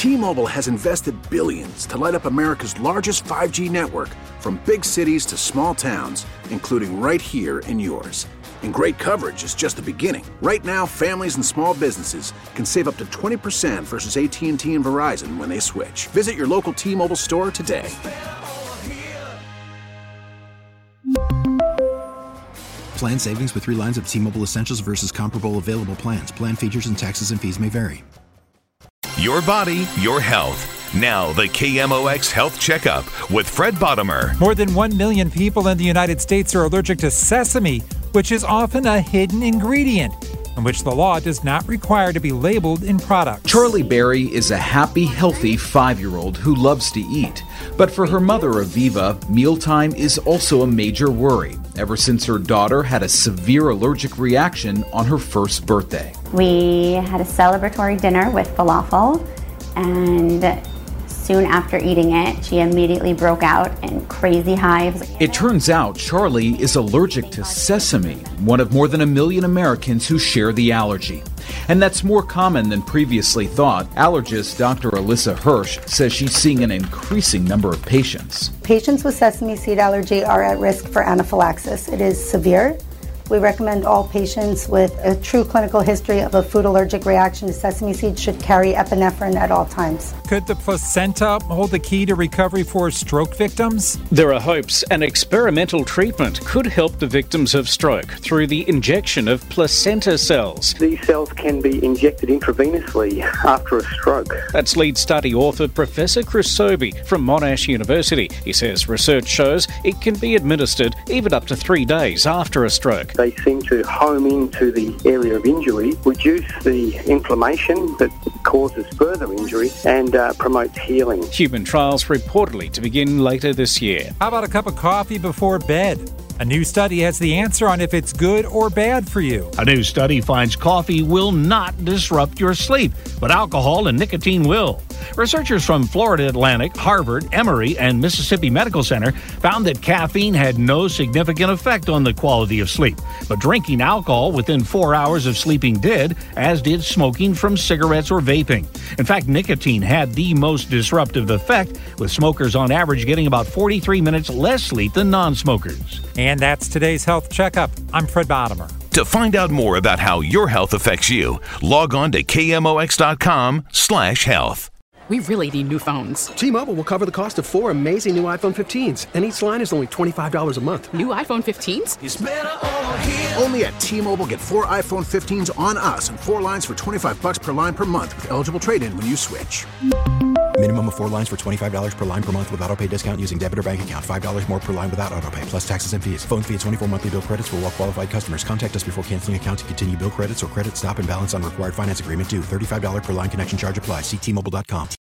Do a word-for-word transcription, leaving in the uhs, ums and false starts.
T-Mobile has invested billions to light up America's largest five G network, from big cities to small towns, including right here in yours. And great coverage is just the beginning. Right now, families and small businesses can save up to twenty percent versus A T and T and Verizon when they switch. Visit your local T-Mobile store today. Plan savings with three lines of T-Mobile Essentials versus comparable available plans. Plan features and taxes and fees may vary. Your body, your health. Now the K M O X Health Checkup with Fred Bottomer. More than one million people in the United States are allergic to sesame, which is often a hidden ingredient, and which the law does not require to be labeled in products. Charlie Berry is a happy, healthy five-year-old who loves to eat. But for her mother, Aviva, mealtime is also a major worry, ever since her daughter had a severe allergic reaction on her first birthday. We had a celebratory dinner with falafel, and soon after eating it, she immediately broke out in crazy hives. It turns out Charlie is allergic to sesame, one of more than a million Americans who share the allergy. And that's more common than previously thought. Allergist Doctor Alyssa Hirsch says she's seeing an increasing number of patients. Patients with sesame seed allergy are at risk for anaphylaxis. It is severe. We recommend all patients with a true clinical history of a food allergic reaction to sesame seeds should carry epinephrine at all times. Could the placenta hold the key to recovery for stroke victims? There are hopes an experimental treatment could help the victims of stroke through the injection of placenta cells. These cells can be injected intravenously after a stroke. That's lead study author Professor Chris Sobey from Monash University. He says research shows it can be administered even up to three days after a stroke. They seem to home into the area of injury, reduce the inflammation that causes further injury, and uh, promotes healing. Human trials reportedly to begin later this year. How about a cup of coffee before bed? A new study has the answer on if it's good or bad for you. A new study finds coffee will not disrupt your sleep, but alcohol and nicotine will. Researchers from Florida Atlantic, Harvard, Emory, and Mississippi Medical Center found that caffeine had no significant effect on the quality of sleep, but drinking alcohol within four hours of sleeping did, as did smoking from cigarettes or vaping. In fact, nicotine had the most disruptive effect, with smokers on average getting about forty-three minutes less sleep than non-smokers. And that's today's Health Checkup. I'm Fred Bottomer. To find out more about how your health affects you, log on to K M O X dot com slash health. We really need new phones. T-Mobile will cover the cost of four amazing new iPhone fifteens, and each line is only twenty-five dollars a month. New iPhone fifteens? It's better over here. Only at T-Mobile, get four iPhone fifteens on us and four lines for twenty-five bucks per line per month with eligible trade-in when you switch. Minimum of four lines for twenty-five dollars per line per month with autopay discount using debit or bank account. five dollars more per line without autopay, plus taxes and fees. Phone fee at twenty-four monthly bill credits for well-qualified customers. Contact us before canceling account to continue bill credits or credit stop and balance on required finance agreement due. thirty-five dollars per line connection charge applies. See T Mobile dot com.